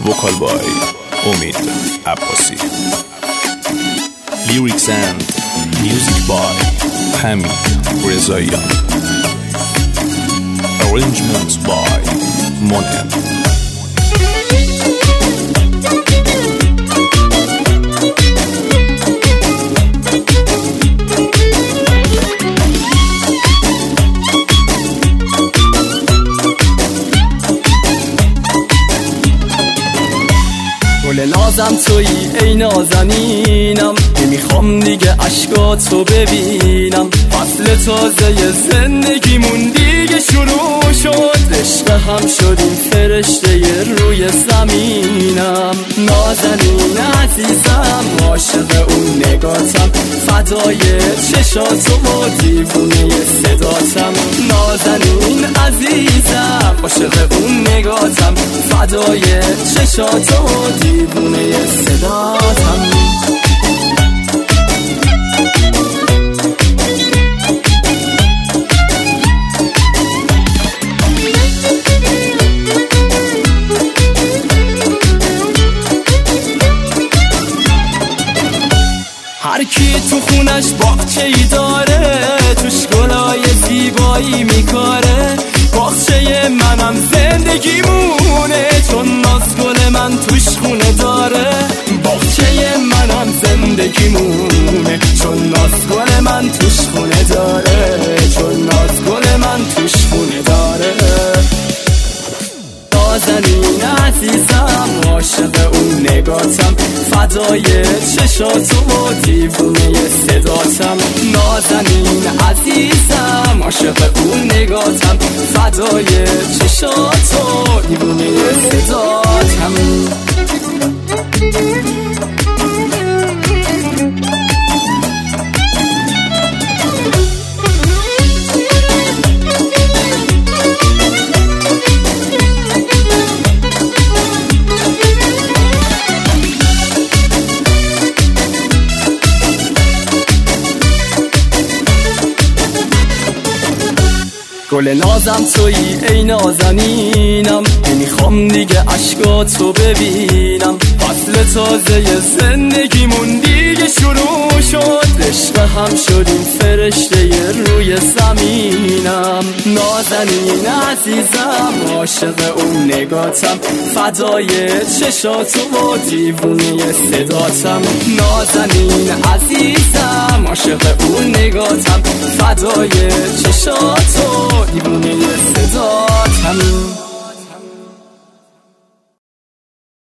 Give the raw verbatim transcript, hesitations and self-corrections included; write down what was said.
وکال بای امید عباسی. لیریکس اند میوزیک بای حمید رضاییان. Arrangements by Monet. گل نازم تویی ای نازنینم، نمیخوام دیگه عشقاتو ببینم. فصل تازه زندگیمون دیگه شروع شد، عشق هم شدیم فرشته روی زمینم. نازنین عزیزم عاشق اون نگاتم، فدای چشاتو و دیوونه صداتم. نازنین عزیزم عاشق اون نگاتم، فدای چشاتو و دیوونه صداتم. هر کی تو خونش باغچه‌ای داره، توش گلای زیبایی میکاره. باغچه منم زندگیمونه، چون ناز گل من توش خونه داره. باغچه منم زندگیمونه، چون ناز گل من توش خونه داره. چون ناز گل من توش خونه داره. نازنین عزیزم عاشق اون نگاتم، فدای چشاتو و دیوونه صداتم. نازنین عزیزم عاشق اون نگاتم، فدای چشاتو و دیوونه صداتم. گل نازم تویی ای نازنینم، نمیخوام دیگه عشقاتو ببینم. فصل تازه زندگیمون دیگه شروع شد، عشق هم شدیم فرشته روی زمینم. نازنین عزیزم عاشق اون نگاتم، فدای چشاتو و دیوونه صداتم. نازنین عزیزم عاشق اون نگاتم، فدای چشاتو دیوونه صدا.